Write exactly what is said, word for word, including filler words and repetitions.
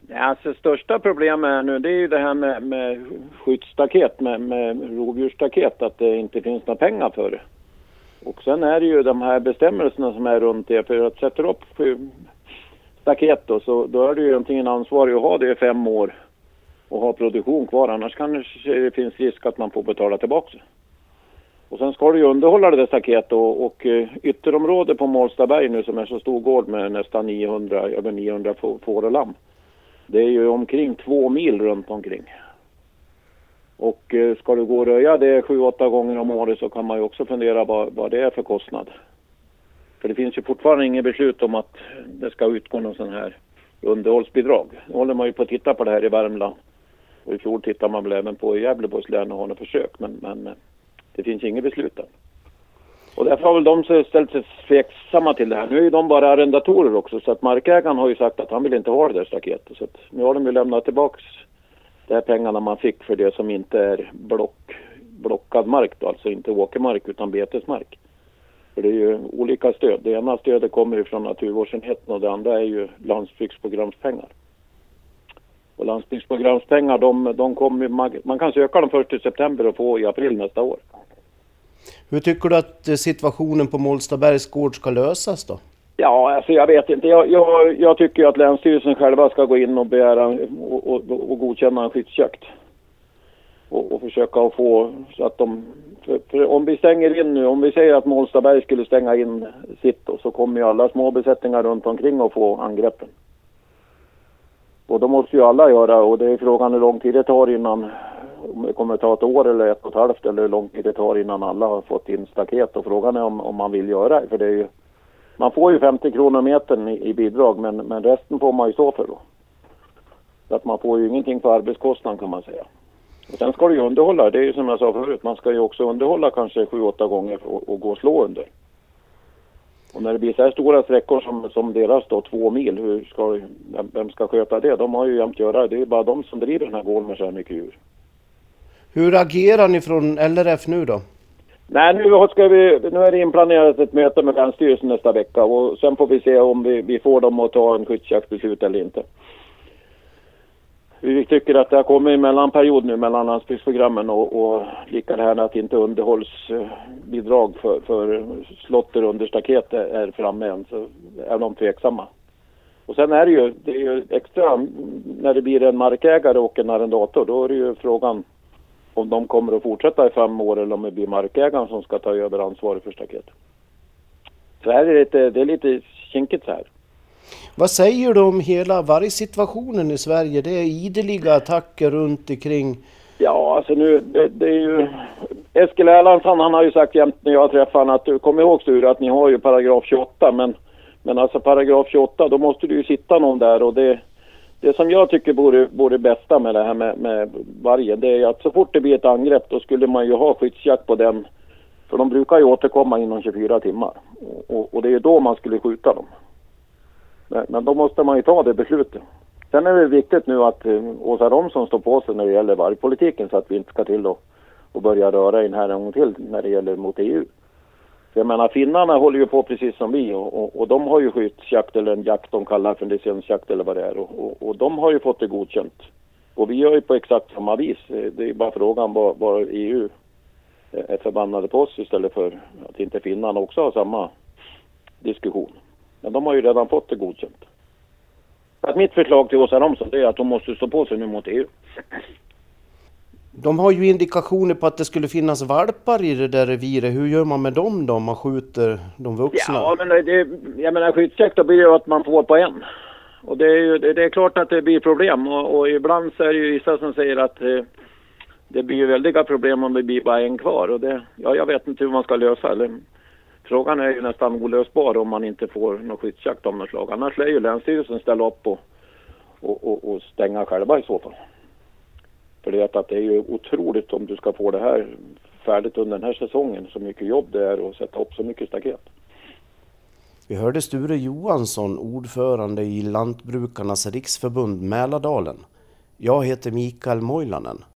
Ja, alltså största problemet är nu det är ju det här med, med skyddsstaket, med, med rovdjursstaket, att det inte finns några pengar för det. Och sen är det ju de här bestämmelserna som är runt det, för att sätta upp staket då, så då är det ju antingen ansvarig att ha det i fem år och ha produktion kvar, annars kan det finns risk att man får betala tillbaka. Och sen ska du ju underhålla det där staket och, och ytterområdet på Målstaberg nu som är så stor gård med nästan niohundra, över niohundra får och lamm. Det är ju omkring två mil runt omkring. Och ska du gå och röja det sju, åtta gånger om året så kan man ju också fundera vad, vad det är för kostnad. För det finns ju fortfarande inget beslut om att det ska utgå någon sån här underhållsbidrag. Nu håller man ju på att titta på det här i Värmland. Och i fjol tittar man väl även på Gävleborgs län och har några försök. Men, men det finns inget beslut än. Och därför har väl de ställt sig tveksamma till det här. Nu är ju de bara arrendatorer också. Så att markägaren har ju sagt att han vill inte ha det där staketet. Så att nu har de ju lämnat tillbaka de här pengarna man fick för det som inte är block, blockad mark då. Alltså inte åkermark utan betesmark. För det är ju olika stöd. Det ena stödet kommer ju från naturvårdsenheten och det andra är ju landsbygdsprogramspengar. Och landsbygdsprogramspengar, de, de kommer, man, man kan söka dem först i september och få i april nästa år. Hur tycker du att situationen på Målstabergs gård ska lösas då? Ja, alltså jag vet inte. Jag, jag, jag tycker att Länsstyrelsen själva ska gå in och begära och, och, och godkänna en skyddsjakt. Och, och försöka att få så att de... För, för om vi stänger in nu, om vi säger att Målstaberg skulle stänga in sitt då, så kommer ju alla små besättningar runt omkring att få angreppen. Och då måste ju alla göra, och det är frågan hur lång tid det tar innan, om det kommer att ta ett år eller ett och ett halvt, eller hur lång tid det tar innan alla har fått in staket. Och frågan är om, om man vill göra det, för det är ju, man får ju femtio kronor metern i, i bidrag, men, men resten får man ju stå för då. Så att man får ju ingenting för arbetskostnaden kan man säga. Och sen ska du ju underhålla, det är ju som jag sa förut, man ska ju också underhålla kanske sju, åtta gånger och, och gå och slå under. Och när det blir så här stora sträckor som, som deras då, två mil, hur ska, vem, vem ska sköta det? De har ju jämt göra, det är bara de som driver den här gården med så här mycket djur. Hur agerar ni från L R F nu då? Nej, nu, ska vi, nu är det inplanerat ett möte med Länsstyrelsen nästa vecka och sen får vi se om vi, vi får dem att ta en skyddsjaktsbeslut eller inte. Vi tycker att det har kommit en mellanperiod nu mellan landsbygdsprogrammen och, och lika det här att inte underhållsbidrag för, för slotter under staket är framme än, så är de tveksamma. Och sen är det ju, det är ju extra, när det blir en markägare och en arrendator, då är det ju frågan om de kommer att fortsätta i fem år eller om det blir markägaren som ska ta över ansvaret för staket. Så här är det, lite, det är lite kinkigt så här. Vad säger du om hela vargsituationen i Sverige? Det är ideliga attacker runt omkring. Ja, alltså nu, det, det är ju... Eskil Erlandsson, han har ju sagt jämt när jag träffar honom att du kommer ihåg Sture att ni har ju paragraf tjugoåtta, men, men alltså paragraf tjugoåtta, då måste du ju sitta någon där och det, det som jag tycker borde, borde bästa med det här med, med vargen, det är att så fort det blir ett angrepp då skulle man ju ha skyddsjakt på den, för de brukar ju återkomma inom tjugofyra timmar och, och, och det är då man skulle skjuta dem. Men då måste man ju ta det beslutet. Sen är det viktigt nu att Åsa Romson står på sig när det gäller vargpolitiken så att vi inte ska till och, och börja röra in här en gång till när det gäller mot E U. Så jag menar, finnarna håller ju på precis som vi och, och, och de har ju skyddsjakt eller en jakt de kallar för licensjakt eller vad det är och, och, och de har ju fått det godkänt. Och vi gör ju på exakt samma vis. Det är bara frågan vad, vad E U är förbannade på oss istället för att inte finnarna också har samma diskussion. Men de har ju redan fått det godkänt. Att mitt förslag till Åsa Romson är att de måste stå på sig nu mot E U. De har ju indikationer på att det skulle finnas valpar i det där reviret. Hur gör man med dem då om man skjuter de vuxna? Ja, men det, jag menar skyddsjakt då blir det att man får på en. Och det är ju det, det är klart att det blir problem. Och, och ibland så är det ju vissa som säger att eh, det blir ju väldiga problem om det blir bara en kvar. Och det, ja, jag vet inte hur man ska lösa eller... Frågan är ju nästan olösbar om man inte får någon skyddsjakt av något slag. Annars lär ju Länsstyrelsen ställa upp och, och, och, och stänga själva i så fall. För det, att det är ju otroligt om du ska få det här färdigt under den här säsongen. Så mycket jobb det är att sätta upp så mycket staket. Vi hörde Sture Johansson, ordförande i Lantbrukarnas riksförbund Mälardalen. Jag heter Mikael Moilanen.